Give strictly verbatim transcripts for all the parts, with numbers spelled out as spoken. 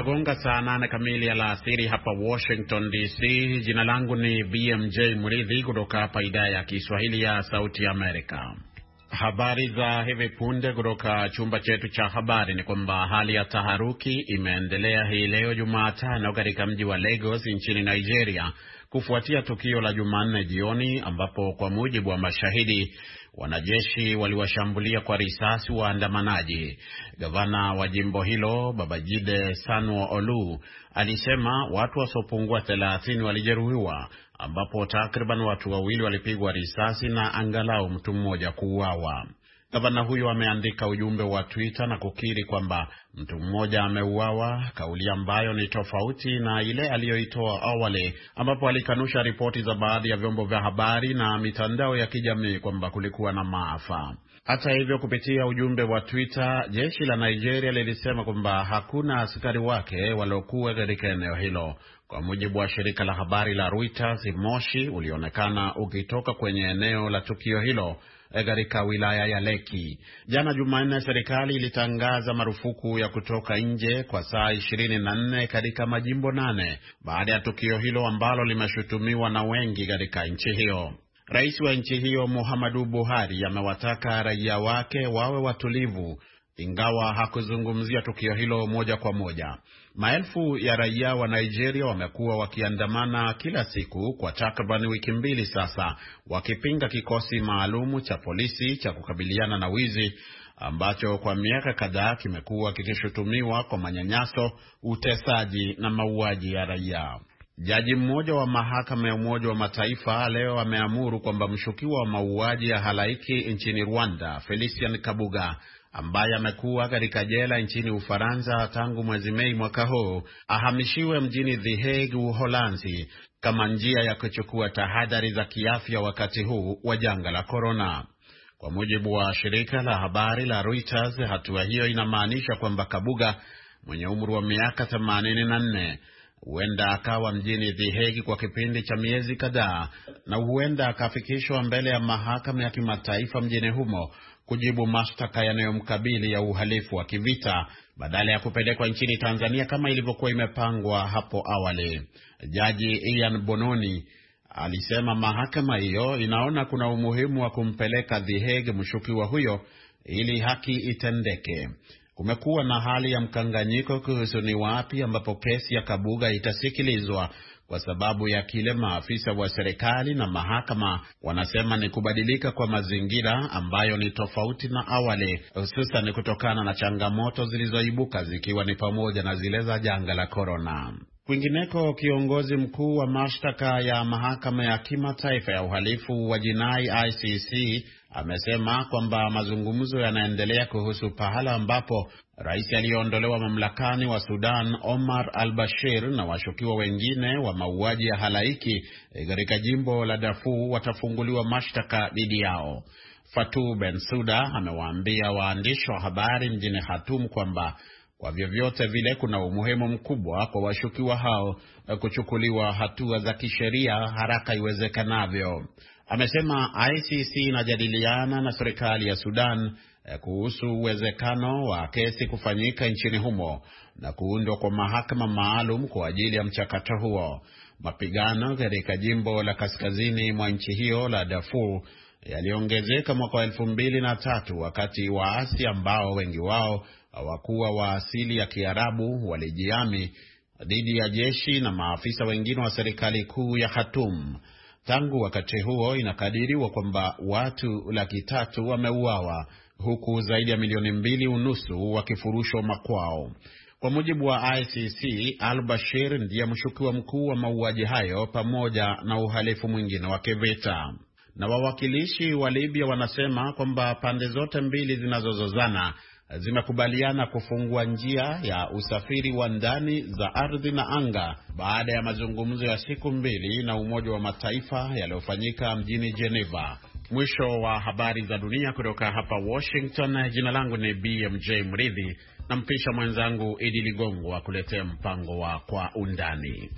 Inagonga saa nane kamili alasiri hapa Washington D C. Jina langu ni B M J Mridhi kutoka hapa idhaa ya Kiswahili ya Sauti ya Amerika. Habari za hivi punde kutoka chumba chetu cha habari ni kwamba hali ya taharuki imeendelea hii leo Jumatano katika mji wa Lagos nchini Nigeria kufuatia tukio la Jumanne jioni ambapo kwa mujibu wa mashahidi wanajeshi waliwashambulia kwa risasi waandamanaji. Gavana wa jimbo hilo Babajide Sanwo-Olu alisema watu wasiopungua thelathini walijeruhiwa ambapo takriban watu wawili walipigwa risasi na angalau mtu mmoja kuuawa. Gavana huyo ameandika ujumbe wa Twitter na kukiri kwamba mtu mmoja ameuawa, kauli ambayo ni tofauti na ile aliyoitoa awali ambapo alikanusha ripoti za baadhi ya vyombo vya habari na mitandao ya kijamii kwamba kulikuwa na maafa. Hata hivyo, kupitia ujumbe wa Twitter, jeshi la Nigeria lilisema kwamba hakuna askari wake waliokuwa katika eneo hilo. Kwa mujibu wa shirika la habari la Reuters, moshi ulionekana ukitoka kwenye eneo la tukio hilo katika wilaya ya Lekki. Jana Jumanne, serikali ilitangaza marufuku ya kutoka nje kwa saa ishirini na nne katika majimbo nane baada ya tukio hilo ambalo limeshutumiwa na wengi katika nchi hiyo. Rais wa nchi hiyo Muhammadu Buhari amewataka raia wake wawe watulivu, ingawa hakuzungumzia tukio hilo moja kwa moja. Maelfu ya raia wa Nigeria wamekuwa wakiandamana kila siku kwa takriban wiki mbili sasa, wakipinga kikosi maalumu cha polisi cha kukabiliana na wizi ambacho kwa miaka kadhaa kimekuwa kikishutumiwa kwa manyanyaso, utesaji na mauaji ya raia. Jaji mmoja wa mahakama ya Umoja wa Mataifa leo ameamuru kwamba mshukiwa wa mauaji ya halaiki nchini Rwanda, Felician Kabuga, ambaye amekuwa katika jela nchini Ufaransa tangu mwezi Mei mwaka huu, ahamishiwe mjini The Hague, Uholanzi, kama njia ya kuchukua tahadhari za kiafya wakati huu wa janga la corona. Kwa mujibu wa shirika la habari la Reuters, hatua hiyo inamaanisha kwamba Kabuga mwenye umri wa miaka themanini na nne huenda akawa mjini The Hague kwa kipindi cha miezi kadhaa, na huenda akafikishwa mbele ya mahakama ya kimataifa mjini humo kujibu mashtaka yanayomkabili ya uhalifu wa kivita badala ya kupelekwa nchini Tanzania kama ilivyokuwa imepangwa hapo awali. Jaji Ian Bononi alisema mahakama hiyo inaona kuna umuhimu wa kumpeleka The Hague mshukiwa huyo ili haki itendeke. Kumekuwa na hali ya mkanganyiko kuhusu ni wapi ambapo kesi ya Kabuga itasikilizwa kwa sababu ya kile maafisa wa serikali na mahakama wanasema ni kubadilika kwa mazingira ambayo ni tofauti na awali, hususan kutokana na changamoto zilizoibuka zikiwa ni pamoja na zile za janga la corona. Kwingineko, kiongozi mkuu wa mashtaka ya mahakama ya kimataifa ya uhalifu wa jinai I C C amesema kwamba mazungumzo yanaendelea kuhusu pahala ambapo rais aliyeondolewa mamlakani wa Sudan Omar al-Bashir na washukiwa wengine wa mauaji ya halaiki katika jimbo la Darfur watafunguliwa mashtaka dhidi yao. Fatou Bensouda amewaambia waandishi wa habari mjini Khartoum kwamba kwa vyovyote vile kuna umuhimu mkubwa kwa washukiwa hao kuchukuliwa hatua za kisheria haraka iwezekanavyo. Amesema I C C inajadiliana na serikali ya Sudan kuhusu uwezekano wa kesi kufanyika nchini humo na kuundwa kwa mahakama maalum kwa ajili ya mchakato huo. Mapigano katika jimbo la kaskazini mwa nchi hiyo la Darfur yaliongezeka mwaka wa elfu mbili na tatu wakati waasi ambao wengi wao hawakuwa wa asili ya Kiarabu walijihami dhidi ya jeshi na maafisa wengine wa serikali kuu ya Khartoum. Tangu wakati huo inakadiriwa kwamba watu laki tatu wameuawa huku zaidi ya milioni mbili unusu wakifurushwa makwao. Kwa mujibu wa I C C, al-Bashir ndiye mshukiwa mkuu wa mauaji hayo pamoja na uhalifu mwingine wa kivita. Na wawakilishi wa Libya wanasema kwamba pande zote mbili zinazozozana zimekubaliana kufungua njia ya usafiri wa ndani za ardhi na anga baada ya mazungumzo ya siku mbili na Umoja wa Mataifa yaliyofanyika mjini Geneva. Mwisho wa habari za dunia kutoka hapa Washington. Jina langu ni B M J Mridhi, na mpisha mwenzangu Idi Ligongo akuletea mpango wa Kwa Undani.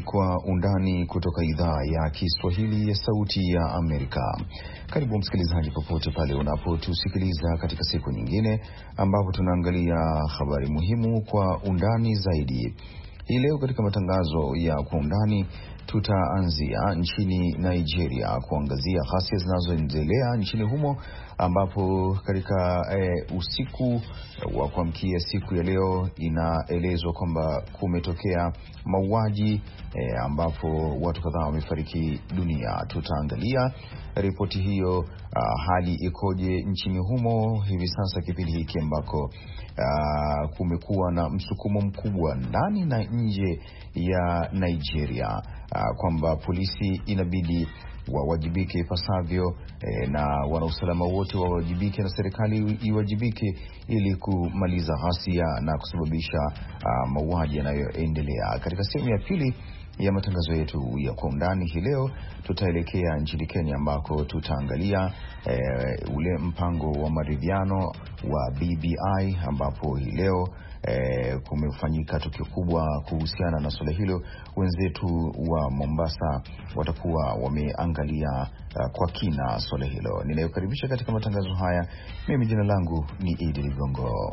Kwa Undani kutoka idhaa ya Kiswahili ya Sauti ya Amerika. Karibu msikilizaji popote pale unapotusikiliza katika siku nyingine ambapo tunaangalia habari muhimu kwa undani zaidi. Hii leo katika matangazo ya Kwa Undani tutaanzia nchini Nigeria kuangazia ghasia zinazoendelea nchini humo, ambapo katika e, usiku wa kuamkia siku ya leo inaelezwa kwamba kumetokea mauaji e, ambapo watu kadhaa wamefariki dunia. Tutaangalia ripoti hiyo, a, hali ikoje nchini humo hivi sasa kipindi hiki ambako Uh, kumekuwa na msukumo mkubwa ndani na nje ya Nigeria, uh, kwamba polisi inabidi wawajibike ipasavyo, eh, na wanausalama wote wawajibike na serikali iwajibike ili kumaliza ghasia na kusababisha uh, mauaji yanayoendelea. Katika sehemu ya pili ya matangazo yetu ya Kwa Undani hii leo tutaelekea nchini Kenya ambako tutaangalia e, ule mpango wa maridhiano wa B B I, ambapo hii leo e, kumefanyika tukio kubwa kuhusiana na swala hilo. Wenzetu wa Mombasa watakuwa wameangalia uh, kwa kina swala hilo. Ninayokaribisha katika matangazo haya, mimi jina langu ni Idi Ligongo.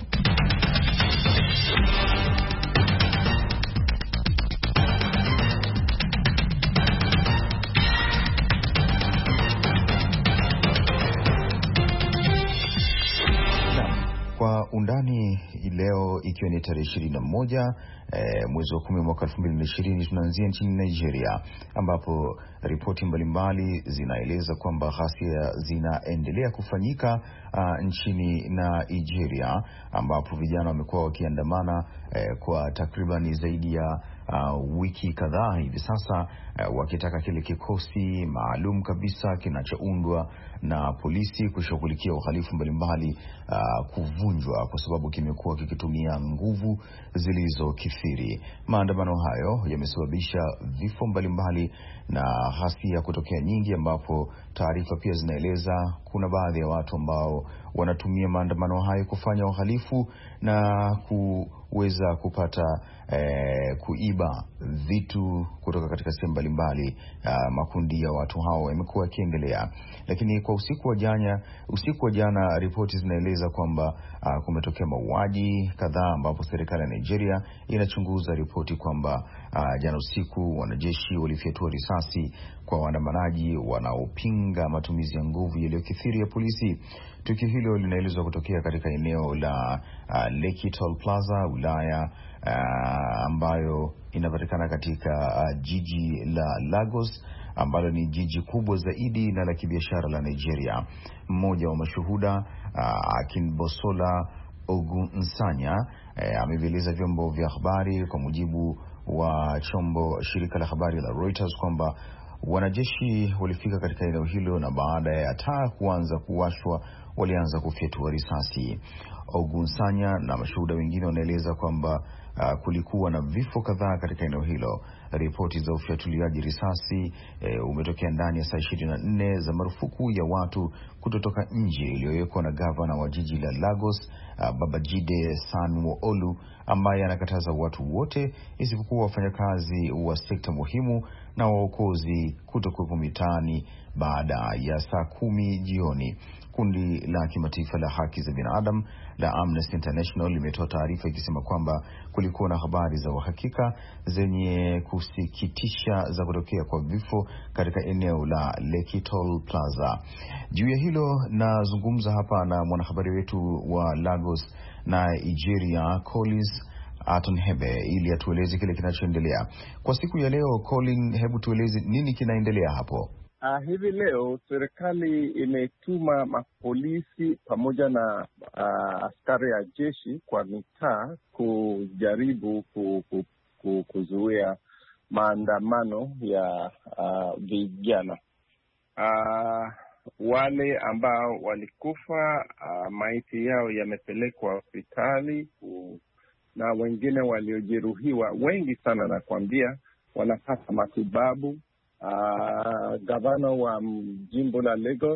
Kwa Undani leo ikiwa ni tarehe ishirini na moja e, mwezi wa kumi mwaka elfu mbili na ishirini, tunaanzia nchini Nigeria ambapo ripoti mbalimbali zinaeleza kwamba ghasia zinaendelea kufanyika uh, nchini Nigeria, ambapo vijana wamekuwa wakiandamana eh, kwa takriban zaidi ya uh, wiki kadhaa hivi sasa, uh, wakitaka kile kikosi maalum kabisa kinachoundwa na polisi kushughulikia uhalifu mbalimbali uh, kuvunjwa, kwa sababu kimekuwa kikitumia nguvu zilizokithiri. Maandamano hayo yamesababisha vifo mbalimbali na ghasia kutokea nyingi, ambapo taarifa pia zinaeleza kuna baadhi ya watu ambao wanatumia maandamano hayo kufanya uhalifu na kuweza kupata eh, kuiba vitu kutoka katika sehemu mbalimbali. Uh, makundi ya watu hao yamekuwa yakiendelea, lakini kwa usiku wa jana usiku wa jana ripoti zinaeleza kwamba uh, kumetokea mauaji kadhaa, ambapo serikali ya Nigeria inachunguza ripoti kwamba uh, jana usiku wanajeshi walifyatua risasi kwa waandamanaji wanaopinga matumizi ya nguvu yaliyokithiri ya polisi. Tukio hilo linaelezwa kutokea katika eneo la uh, Lekki Toll Plaza, wilaya uh, ambayo inapatikana katika uh, jiji la Lagos, ambalo ni jiji kubwa zaidi na la kibiashara la Nigeria. Mmoja wa mashuhuda uh, Akinbosola Ogunsanya uh, amevieleza vyombo vya habari kwa mujibu wa chombo shirika la habari la Reuters kwamba wanajeshi walifika katika eneo hilo na baada ya taa kuanza kuwashwa walianza kufyatua risasi. Ogunsanya na mashuhuda wengine wanaeleza kwamba uh, kulikuwa na vifo kadhaa katika eneo hilo. Ripoti za ufyatuliaji risasi e, umetokea ndani ya saa ishirini na nne za marufuku ya watu kutotoka nje iliyowekwa na gavana wa jiji la Lagos, uh, Babajide Sanwo-Olu, ambaye anakataza watu wote isipokuwa wafanyakazi wa sekta muhimu na waokozi kutokuwepo mitaani baada ya saa kumi jioni. Kundi la kimataifa la haki za binadamu la Amnesty International limetoa taarifa ikisema kwamba kulikuwa na habari za uhakika zenye kusikitisha za kutokea kwa vifo katika eneo la Lekki Toll Plaza. Juu ya hilo nazungumza hapa na mwanahabari wetu wa Lagos na Nigeria, Collins Atonhebe, ili atueleze kile kinachoendelea kwa siku ya leo. Colin, hebu tueleze nini kinaendelea hapo? Uh, hivi leo serikali imetuma mapolisi pamoja na uh, askari ya jeshi kwa mitaa kujaribu ku, ku, ku, kuzuia maandamano ya uh, vijana. Uh, wale ambao walikufa, uh, maiti yao yamepelekwa hospitali, uh, na wengine waliojeruhiwa wengi sana nakwambia wanapata matibabu. Uh, gavana wa jimbo la Lagos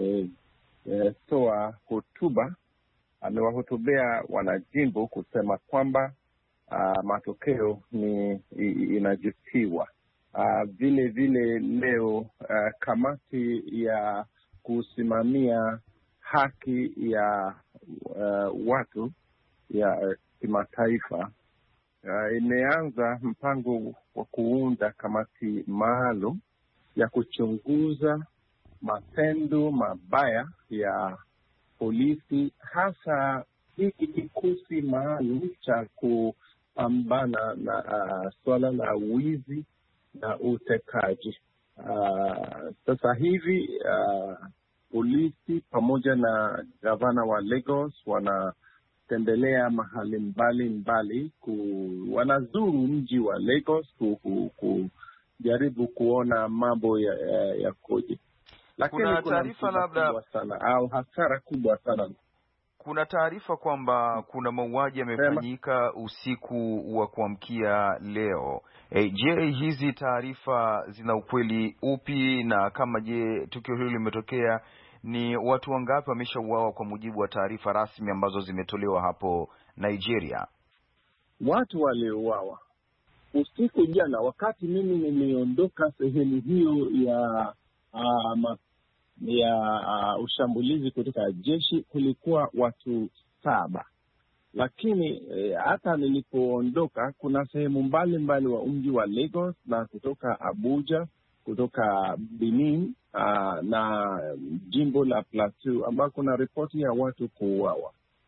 ametoa hotuba, amewahutubia wanajimbo kusema kwamba uh, matokeo ni inajutiwa. Uh, vile vile leo uh, kamati ya kusimamia haki ya uh, watu ya uh, kimataifa uh, imeanza mpango wa kuunda kamati maalum ya kuchunguza matendo mabaya ya polisi, hasa hiki kikosi maalum cha kupambana na uh, swala la wizi na utekaji. Uh, sasa hivi uh, polisi pamoja na gavana wa Lagos wanatembelea mahali mbali mbali ku, wanazuru mji wa Lagos ku, ku, kujaribu kuona mambo ya, ya, ya koje. Lakini kuna taarifa labda sana au hasara kubwa sana. Kuna taarifa kwamba kuna mauaji yamefanyika usiku wa kuamkia leo. E, je, hizi taarifa zina ukweli upi, na kama je tukio hilo limetokea ni watu wangapi wameshauawa kwa mujibu wa taarifa rasmi ambazo zimetolewa hapo Nigeria? Watu waliouawa usiku jana, wakati mimi niliondoka sehemu hiyo ya uh, ya uh, ushambulizi kutoka jeshi, kulikuwa watu saba. Lakini eh, hata nilipoondoka kuna sehemu mbalimbali wa mji wa Lagos na kutoka Abuja, kutoka Benin uh, na jimbo la Plateau ambao kuna ripoti ya watu kuuawa.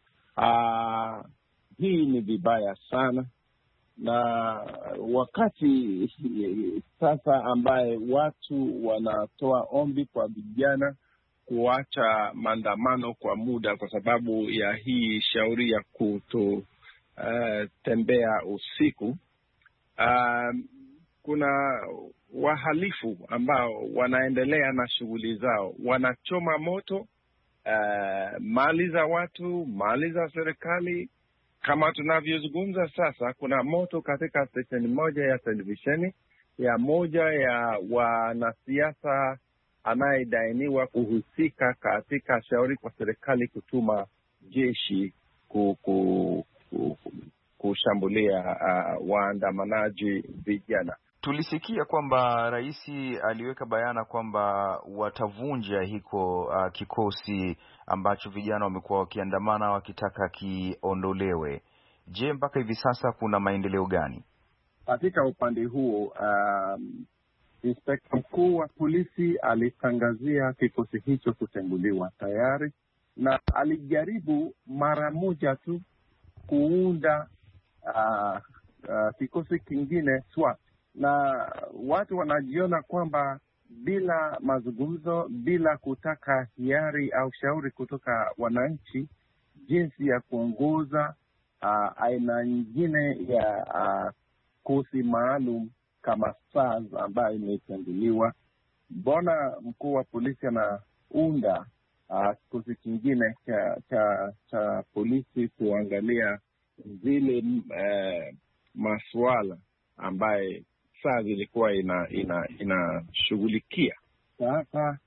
Uh, hii ni vibaya sana, na wakati sasa ambaye watu wanatoa ombi kwa vijana kuacha maandamano kwa muda kwa sababu ya hii shauri ya kuto uh, tembea usiku. Uh, kuna wahalifu ambao wanaendelea na shughuli zao, wanachoma moto uh, mali za watu, mali za serikali. Kama tunavyozungumza sasa, kuna moto katika stesheni moja ya televisheni ya moja ya wanasiasa anayedainiwa kuhusika katika shauri kwa serikali kutuma jeshi ku, ku, ku, kushambulia uh, waandamanaji vijana. Tulisikia kwamba rais aliweka bayana kwamba watavunja hiko uh, kikosi ambacho vijana wamekuwa wakiandamana wakitaka kiondolewe. Je, mpaka hivi sasa kuna maendeleo gani katika upande huo? Um, Inspekta mkuu wa polisi alitangazia kikosi hicho kutenguliwa tayari, na alijaribu mara moja tu kuunda uh, uh, kikosi kingine SWAT, na watu wanajiona kwamba bila mazungumzo, bila kutaka hiari au shauri kutoka wananchi jinsi ya kuongoza uh, aina nyingine ya uh, kosi maalum kama SARS ambayo imetenguliwa, mbona mkuu wa polisi anaunda kikosi uh, kingine cha, cha, cha polisi kuangalia zile uh, masuala ambaye SARS ilikuwa inashughulikia. Ina sasa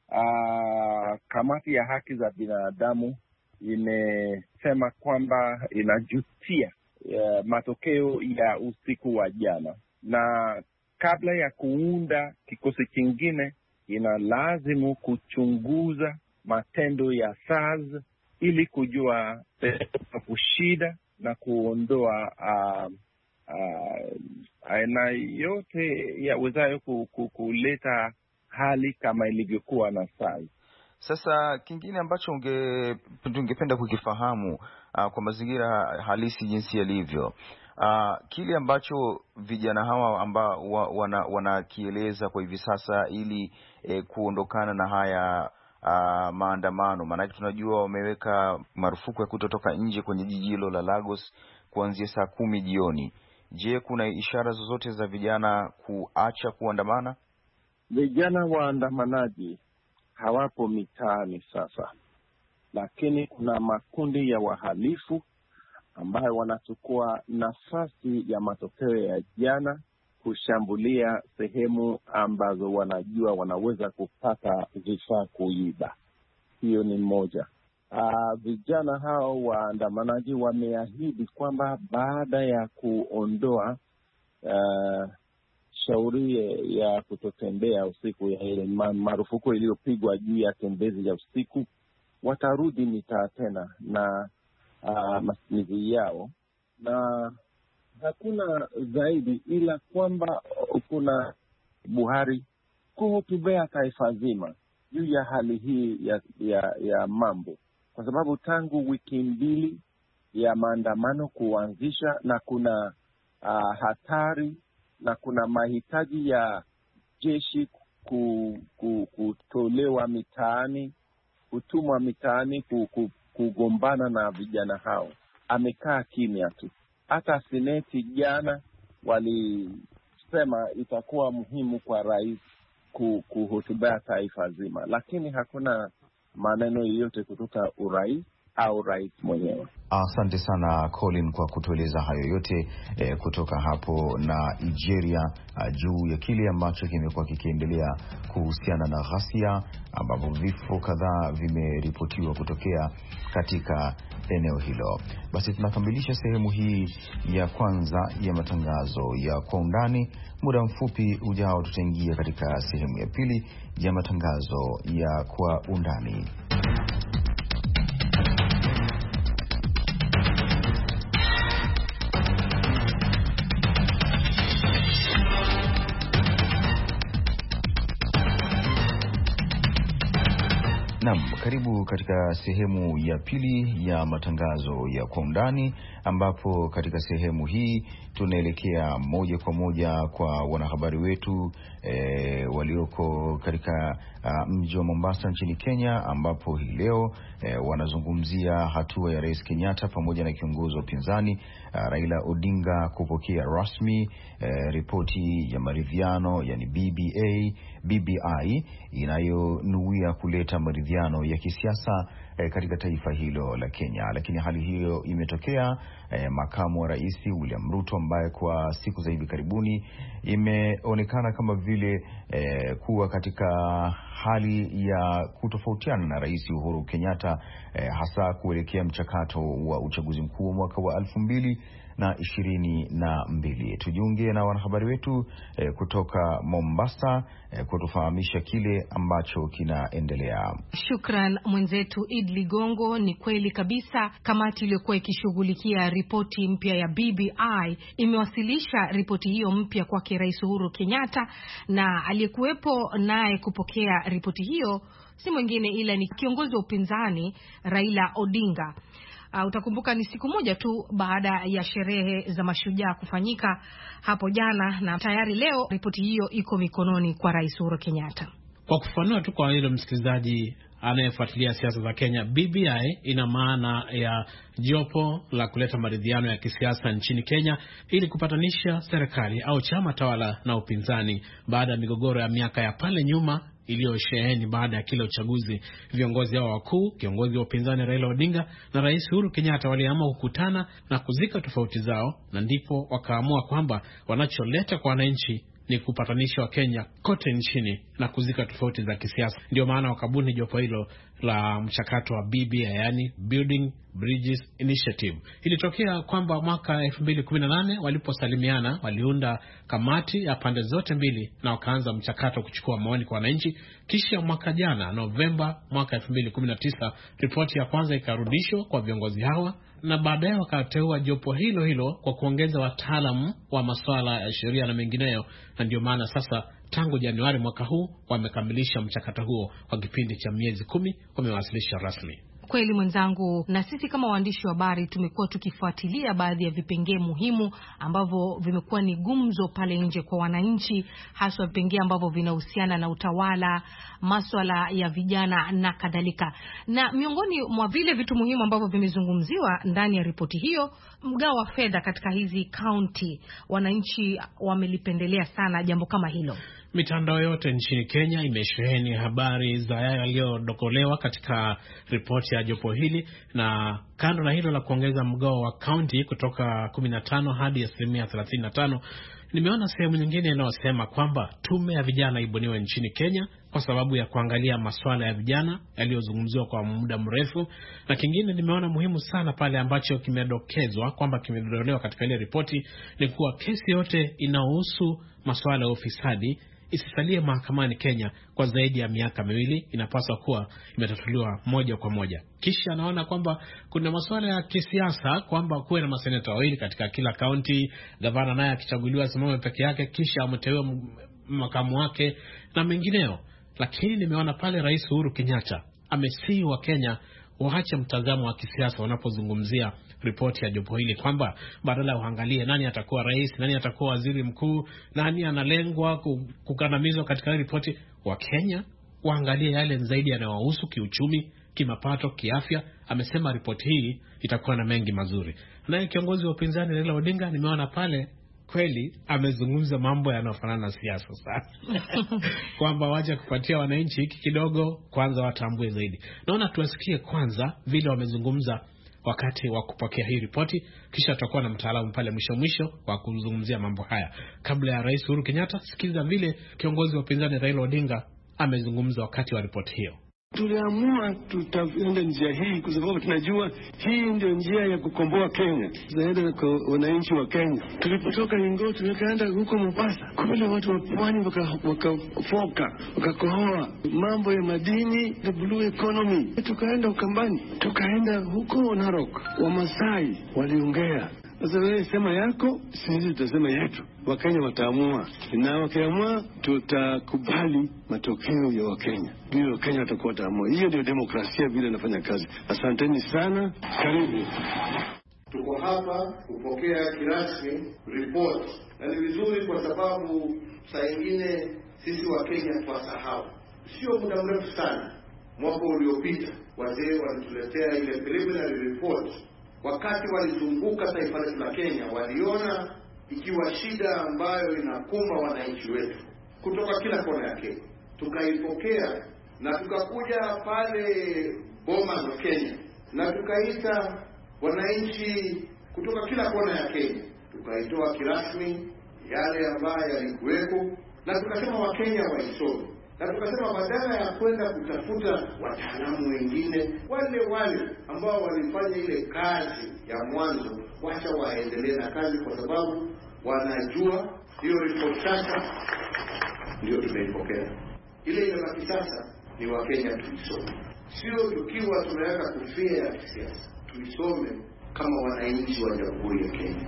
uh, kamati ya haki za binadamu imesema kwamba inajutia uh, matokeo ya usiku wa jana, na kabla ya kuunda kikosi kingine ina lazimu kuchunguza matendo ya SARS ili kujua kushida na kuondoa uh, uh, aina yote yawezayo kuleta hali kama ilivyokuwa na SARS. Sasa kingine ambacho unge tungependa kukifahamu uh, kwa mazingira halisi jinsi yalivyo, uh, kile ambacho vijana hawa ambao wanakieleza wana kwa hivi sasa ili eh, kuondokana na haya uh, maandamano, maana tunajua wameweka marufuku ya kutotoka nje kwenye jiji hilo la Lagos kuanzia saa kumi jioni. Je, kuna ishara zozote za vijana kuacha kuandamana? Vijana waandamanaji hawapo mitaani sasa, lakini kuna makundi ya wahalifu ambayo wanachukua nafasi ya matokeo ya jana kushambulia sehemu ambazo wanajua wanaweza kupata vifaa kuiba. Hiyo ni moja. Uh, vijana hao waandamanaji wameahidi kwamba baada ya kuondoa uh, shauri ya kutotembea usiku, ya ile marufuku iliyopigwa juu ya tembezi ya usiku, watarudi mitaa tena na uh, matumizi yao, na hakuna zaidi ila kwamba kuna Buhari kuhutubia taifa zima juu ya hali hii ya, ya, ya mambo, kwa sababu tangu wiki mbili ya maandamano kuanzisha, na kuna uh, hatari na kuna mahitaji ya jeshi ku, ku, kutolewa mitaani, kutumwa mitaani ku, ku, kugombana na vijana hao. Amekaa kimya tu. Hata seneti jana walisema itakuwa muhimu kwa rais kuhutubia taifa zima, lakini hakuna maneno yoyote kutoka urais au rais mwenyewe. Asante sana Colin kwa kutueleza hayo yote eh, kutoka hapo na Nigeria, uh, juu ya kile ambacho kimekuwa kikiendelea kuhusiana na ghasia, ambapo vifo kadhaa vimeripotiwa kutokea katika eneo hilo. Basi tunakamilisha sehemu hii ya kwanza ya matangazo ya Kwa Undani. Muda mfupi ujao tutaingia katika sehemu ya pili ya matangazo ya Kwa Undani. Naam, karibu katika sehemu ya pili ya matangazo ya Kwa Undani, ambapo katika sehemu hii tunaelekea moja kwa moja kwa wanahabari wetu e, walioko katika uh, mji wa Mombasa nchini Kenya, ambapo hii leo e, wanazungumzia hatua ya Rais Kenyatta pamoja na kiongozi wa upinzani uh, Raila Odinga kupokea rasmi e, ripoti ya maridhiano, yani B B A B B I, inayonuia kuleta maridhiano ya kisiasa eh, katika taifa hilo la Kenya. Lakini hali hiyo imetokea eh, makamu wa rais William Ruto, ambaye kwa siku za hivi karibuni imeonekana kama vile eh, kuwa katika hali ya kutofautiana na Rais Uhuru Kenyatta, eh, hasa kuelekea mchakato wa uchaguzi mkuu wa mwaka wa elfu mbili na ishirini na mbili. Tujiunge na wanahabari wetu eh, kutoka Mombasa eh, kutufahamisha kile ambacho kinaendelea. Shukran mwenzetu Id Ligongo. Ni kweli kabisa, kamati iliyokuwa ikishughulikia ripoti mpya ya B B I imewasilisha ripoti hiyo mpya kwa Rais Uhuru Kenyatta, na aliyekuwepo naye kupokea ripoti hiyo si mwingine ila ni kiongozi wa upinzani Raila Odinga. Uh, utakumbuka ni siku moja tu baada ya sherehe za mashujaa kufanyika hapo jana, na tayari leo ripoti hiyo iko mikononi kwa Rais Uhuru Kenyatta. Kwa kufanua tu kwa hilo msikilizaji anayefuatilia siasa za Kenya, B B I ina maana ya jopo la kuleta maridhiano ya kisiasa nchini Kenya ili kupatanisha serikali au chama tawala na upinzani baada ya migogoro ya miaka ya pale nyuma iliyosheheni baada ya kila uchaguzi. Viongozi hao wakuu, kiongozi wa upinzani Raila Odinga na Rais Uhuru Kenyatta, waliamua kukutana na kuzika tofauti zao, na ndipo wakaamua kwamba wanacholeta kwa wananchi ni kupatanisha wa Kenya kote nchini na kuzika tofauti za kisiasa. Ndio maana wakabuni jopo hilo la mchakato wa B B I, yani Building Bridges Initiative. Ilitokea kwamba mwaka elfu mbili kumi na nane waliposalimiana, waliunda kamati ya pande zote mbili na wakaanza mchakato kuchukua maoni kwa wananchi. Kisha mwaka jana Novemba mwaka elfu mbili kumi na tisa ripoti ya kwanza ikarudishwa kwa viongozi hawa, na baadaye wakateua jopo hilo hilo kwa kuongeza wataalamu wa masuala ya sheria na mengineyo, na ndio maana sasa tangu Januari mwaka huu wamekamilisha mchakato huo kwa kipindi cha miezi kumi, wamewasilisha rasmi. Kweli mwenzangu, na sisi kama waandishi wa habari tumekuwa tukifuatilia baadhi ya vipengee muhimu ambavyo vimekuwa ni gumzo pale nje kwa wananchi, hasa vipengee ambavyo vinahusiana na utawala, masuala ya vijana na kadhalika. Na miongoni mwa vile vitu muhimu ambavyo vimezungumziwa ndani ya ripoti hiyo, mgao wa fedha katika hizi county. Wananchi wamelipendelea sana jambo kama hilo. Mitandao yote nchini Kenya imesheheni habari za yaliyodokolewa katika ripoti ya jopo hili, na kando na hilo la kuongeza mgao wa county kutoka kumi na tano hadi asilimia thelathini na tano, nimeona sehemu nyingine inayosema kwamba tume ya vijana ibuniwe nchini Kenya kwa sababu ya kuangalia masuala ya vijana yaliyozungumziwa kwa muda mrefu. Na kingine nimeona muhimu sana pale ambacho kimedokezwa kwamba kimedodolewa katika ile ripoti ni kuwa kesi yote inahusu masuala ya ufisadi isisalie mahakamani Kenya kwa zaidi ya miaka miwili, inapaswa kuwa imetatuliwa moja kwa moja. Kisha anaona kwamba kuna masuala ya kisiasa, kwamba kuwe na maseneta wawili katika kila kaunti, gavana naye akichaguliwa simame peke yake, kisha amteue makamu wake na mengineo. Lakini nimeona pale Rais Uhuru Kenyatta amesihi wa Kenya waache mtazamo wa kisiasa wanapozungumzia ripoti ya jopo hili, kwamba badala uangalie nani atakuwa rais, nani atakuwa waziri mkuu, nani analengwa kukandamizwa katika ripoti, wa Kenya waangalie yale zaidi yanayowahusu kiuchumi, kimapato, kiafya. Amesema ripoti hii itakuwa na mengi mazuri. Naye kiongozi wa upinzani Raila Odinga nimeona pale kweli amezungumza mambo yanayofanana na siasa sana. Kwamba waje kupatia wananchi hiki kidogo, kwanza watambue zaidi. Naona tuwasikie kwanza vile wamezungumza wakati wa kupokea hii ripoti, kisha tutakuwa na mtaalamu pale mwisho mwisho wa kuzungumzia mambo haya. Kabla ya Rais Uhuru Kenyatta, sikiza vile kiongozi wa upinzani Raila Odinga amezungumza wakati wa ripoti hiyo. Tuliamua tutaenda njia hii kwa sababu tunajua hii ndio njia ya kukomboa Kenya, zaidi kwa wananchi wa Kenya. Tulipotoka Ingo tukaenda huko Mombasa, kule watu wa pwani wakafoka, wakakohoa mambo ya madini, the blue economy. Tukaenda Ukambani, tukaenda huko Narok, Wamasai waliongea. Sasa wewe sema yako, sisi tutasema yetu. Wakenya wataamua, na wakiamua tutakubali matokeo ya Wakenya. Ndio Wakenya watakuwa wataamua. Hiyo ndio demokrasia vile inafanya kazi. Asanteni sana, karibu. Tuko hapa kupokea kirasmi report, na ni vizuri kwa sababu saa nyingine sisi Wakenya twasahau. Sio muda mrefu sana, mwaka uliopita wazee walituletea ile preliminary report. Wakati walizunguka taifa letu la Kenya, waliona ikiwa shida ambayo inakumba wananchi wetu kutoka kila kona ya Kenya. Tukaipokea na tukakuja pale Boma za Kenya na tukaita wananchi kutoka kila kona ya Kenya, tukaitoa kirasmi yale ambayo yalikuwepo, na tukasema Wakenya waisome, na tukasema badala ya kwenda kutafuta wataalamu wengine, wale wale ambao walifanya ile kazi ya mwanzo, wacha waendelee na kazi, kwa sababu wanajua hiyo report. Sasa ndio tumeipokea. Ile ile sasa ni Wakenya tuisome, sio tukiwa tunaweka kufia ya kisiasa. Tuisome kama wananchi wa Jamhuri ya Kenya.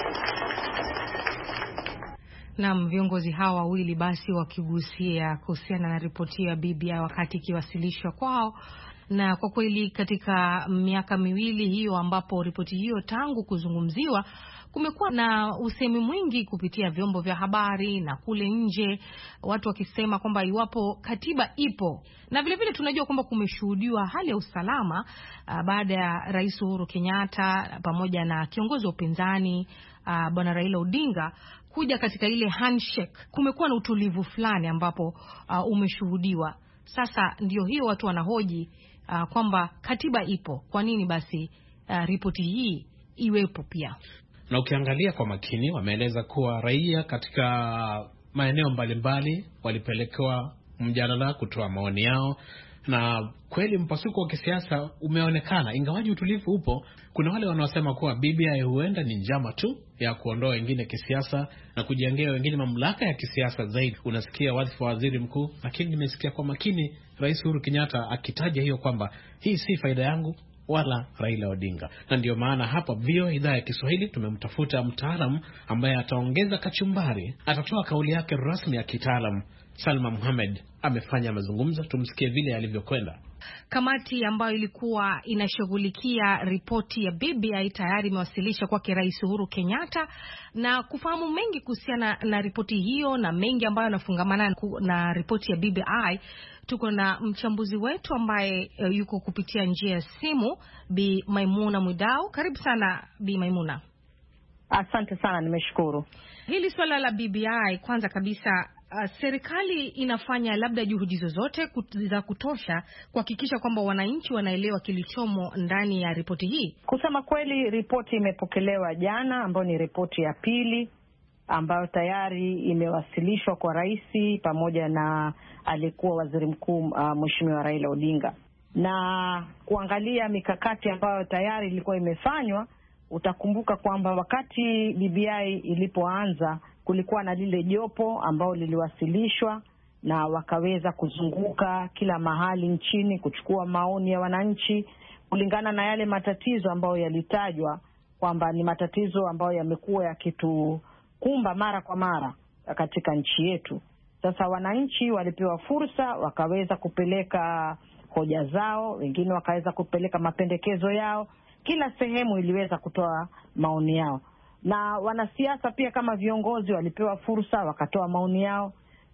Naam, viongozi hawa wawili basi wakigusia kuhusiana na ripoti ya B B I wakati ikiwasilishwa kwao. Na kwa kweli katika miaka miwili hiyo ambapo ripoti hiyo tangu kuzungumziwa, kumekuwa na usemi mwingi kupitia vyombo vya habari na kule nje, watu wakisema kwamba iwapo katiba ipo, na vile vile tunajua kwamba kumeshuhudiwa hali ya usalama uh, baada ya Rais Uhuru Kenyatta pamoja na kiongozi wa upinzani uh, Bwana Raila Odinga kuja katika ile handshake. Kumekuwa na utulivu fulani ambapo uh, umeshuhudiwa. Sasa ndio hiyo watu wanahoji uh, kwamba katiba ipo, kwa nini basi uh, ripoti hii iwepo pia? Na ukiangalia kwa makini, wameeleza kuwa raia katika maeneo mbalimbali walipelekewa mjadala kutoa maoni yao, na kweli mpasuko wa kisiasa umeonekana. Ingawaji utulivu upo, kuna wale wanaosema kuwa B B I huenda ni njama tu ya kuondoa wengine kisiasa na kujengea wengine mamlaka ya kisiasa zaidi. Unasikia wadhifa wa waziri mkuu, lakini nimesikia kwa makini Rais Uhuru Kenyatta akitaja hiyo kwamba hii si faida yangu wala Raila Odinga. Na ndio maana hapa Vio idhaa ya Kiswahili tumemtafuta mtaalamu ambaye ataongeza kachumbari, atatoa kauli yake rasmi ya kitaalamu. Salma Mohamed amefanya mazungumzo, tumsikie vile alivyokwenda. Kamati ambayo ilikuwa inashughulikia ripoti ya B B I tayari imewasilisha kwake Rais Uhuru Kenyatta, na kufahamu mengi kuhusiana na ripoti hiyo na mengi ambayo yanafungamana na ripoti ya B B I, tuko na mchambuzi wetu ambaye uh, yuko kupitia njia ya simu, Bi Maimuna Mwidau. Karibu sana Bi Maimuna. Asante sana, nimeshukuru. Hili swala la B B I, kwanza kabisa Uh, serikali inafanya labda juhudi zozote za kutosha kuhakikisha kwamba wananchi wanaelewa kilichomo ndani ya ripoti hii? Kusema kweli, ripoti imepokelewa jana, ambayo ni ripoti ya pili ambayo tayari imewasilishwa kwa rais pamoja na aliyekuwa waziri mkuu uh, Mheshimiwa Raila Odinga. Na kuangalia mikakati ambayo tayari ilikuwa imefanywa, utakumbuka kwamba wakati B B I ilipoanza kulikuwa na lile jopo ambao liliwasilishwa na wakaweza kuzunguka kila mahali nchini kuchukua maoni ya wananchi kulingana na yale matatizo ambayo yalitajwa kwamba ni matatizo ambayo yamekuwa yakitukumba mara kwa mara katika nchi yetu. Sasa wananchi walipewa fursa, wakaweza kupeleka hoja zao, wengine wakaweza kupeleka mapendekezo yao. Kila sehemu iliweza kutoa maoni yao, na wanasiasa pia kama viongozi walipewa fursa, wakatoa maoni yao.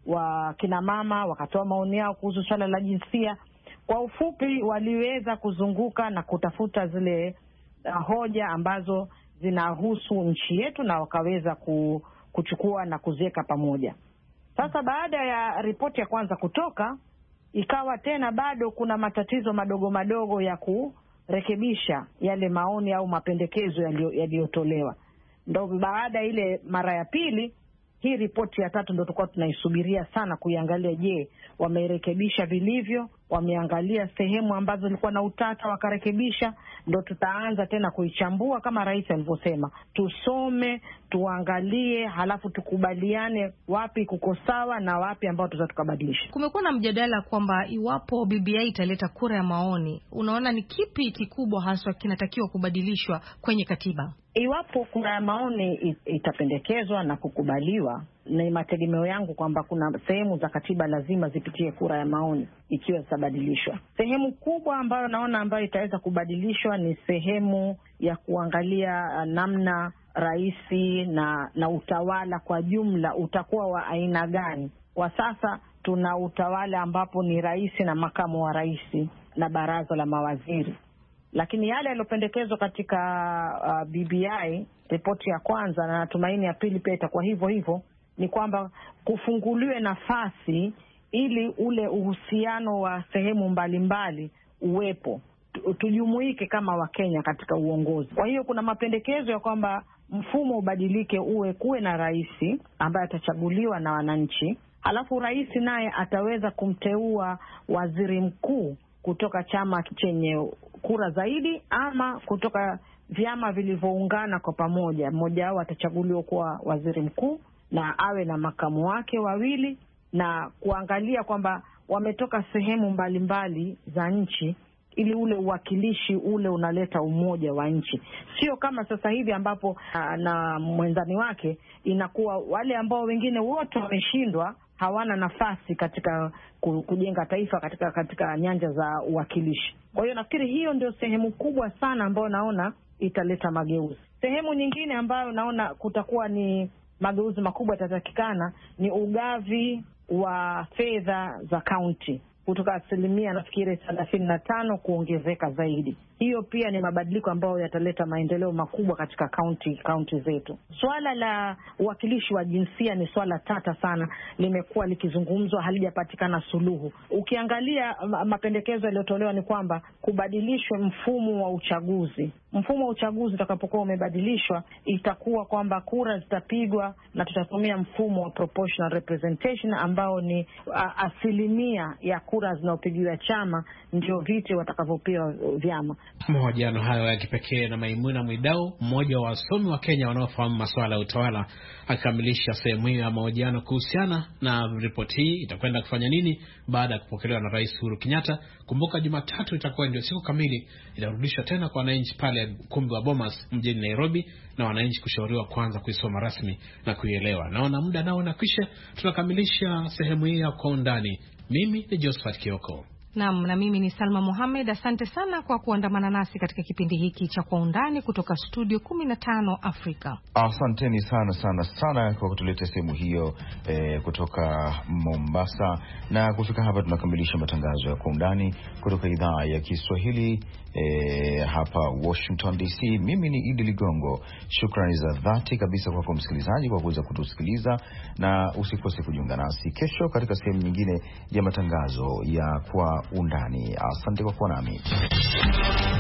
Wa kina mama wakatoa maoni yao kuhusu swala la jinsia. Kwa ufupi, waliweza kuzunguka na kutafuta zile uh, hoja ambazo zinahusu nchi yetu, na wakaweza kuchukua na kuziweka pamoja. Sasa baada ya ripoti ya kwanza kutoka, ikawa tena bado kuna matatizo madogo madogo ya kurekebisha yale maoni au mapendekezo yaliyotolewa. Ndio baada ile mara ya pili, hii ripoti ya tatu ndio tulikuwa tunaisubiria sana kuiangalia. Je, wamerekebisha vilivyo? Wameangalia sehemu ambazo zilikuwa na utata wakarekebisha? Ndio tutaanza tena kuichambua kama rais alivyosema, tusome, tuangalie, halafu tukubaliane wapi kuko sawa na wapi ambao tutatukabadilisha. Kumekuwa na mjadala kwamba iwapo B B I italeta kura ya maoni, unaona ni kipi kikubwa haswa kinatakiwa kubadilishwa kwenye katiba? Iwapo kura ya maoni itapendekezwa na kukubaliwa, ni mategemeo yangu kwamba kuna sehemu za katiba lazima zipitie kura ya maoni ikiwa zitabadilishwa. Sehemu kubwa ambayo naona ambayo itaweza kubadilishwa ni sehemu ya kuangalia namna raisi na na utawala kwa jumla utakuwa wa aina gani. Kwa sasa tuna utawala ambapo ni rais na makamu wa rais na baraza la mawaziri. Lakini yale yaliyopendekezwa katika uh, B B I ripoti ya kwanza, na natumaini ya pili pia itakuwa hivyo hivyo, ni kwamba kufunguliwe nafasi ili ule uhusiano wa sehemu mbalimbali uwepo, tujumuike kama Wakenya katika uongozi. Kwa hiyo kuna mapendekezo ya kwamba mfumo ubadilike, uwe kuwe na rais ambaye atachaguliwa na wananchi, halafu rais naye ataweza kumteua waziri mkuu kutoka chama chenye kura zaidi ama kutoka vyama vilivyoungana kwa pamoja. Mmoja wao atachaguliwa kuwa waziri mkuu na awe na makamu wake wawili, na kuangalia kwamba wametoka sehemu mbalimbali za nchi, ili ule uwakilishi ule unaleta umoja wa nchi. Sio kama sasa hivi ambapo na, na mwenzani wake inakuwa wale ambao wengine wote wameshindwa hawana nafasi katika kujenga taifa katika katika nyanja za uwakilishi. Kwa hiyo nafikiri hiyo ndio sehemu kubwa sana ambayo naona italeta mageuzi. Sehemu nyingine ambayo naona kutakuwa ni mageuzi makubwa yatatakikana ni ugavi wa fedha za kaunti kutoka asilimia nafikiri thelathini na tano kuongezeka zaidi. Hiyo pia ni mabadiliko ambayo yataleta maendeleo makubwa katika kaunti kaunti zetu. Swala la uwakilishi wa jinsia ni swala tata sana, limekuwa likizungumzwa, halijapatikana suluhu. Ukiangalia mapendekezo yaliyotolewa ni kwamba kubadilishwe mfumo wa uchaguzi. Mfumo wa uchaguzi utakapokuwa umebadilishwa, itakuwa kwamba kura zitapigwa na tutatumia mfumo wa proportional representation ambao ni a, asilimia ya kura zinazopigiwa chama ndio viti watakavyopewa vyama. Mahojiano hayo ya kipekee na Maimuna Mwidau, mmoja wa wasomi wa Kenya wanaofahamu masuala ya utawala, akikamilisha sehemu hiyo ya mahojiano kuhusiana na ripoti hii itakwenda kufanya nini baada ya kupokelewa na Rais Uhuru Kenyatta. Kumbuka Jumatatu itakuwa ndio siku kamili, itarudishwa tena kwa wananchi pale ukumbi wa Bomas mjini Nairobi, na wananchi kushauriwa kwanza kuisoma rasmi na kuielewa. Naona muda nao unakwisha, tunakamilisha sehemu hii ya Kwa Undani. Mimi ni Josephat Kioko. Naam, na mimi ni Salma Mohamed. Asante sana kwa kuandamana nasi katika kipindi hiki cha Kwa Undani kutoka studio kumi na tano Afrika. Asanteni sana sana sana kwa kutuletea sehemu hiyo eh, kutoka Mombasa. Na kufika hapa tunakamilisha matangazo ya Kwa Undani kutoka idhaa ya Kiswahili eh, hapa Washington D C. Mimi ni Idi Ligongo. Shukrani za dhati kabisa kwa msikilizaji kwa kuweza kutusikiliza, na usikose kujiunga nasi kesho katika sehemu nyingine ya matangazo ya Kwa Undani. Asante kwa kuwa nami.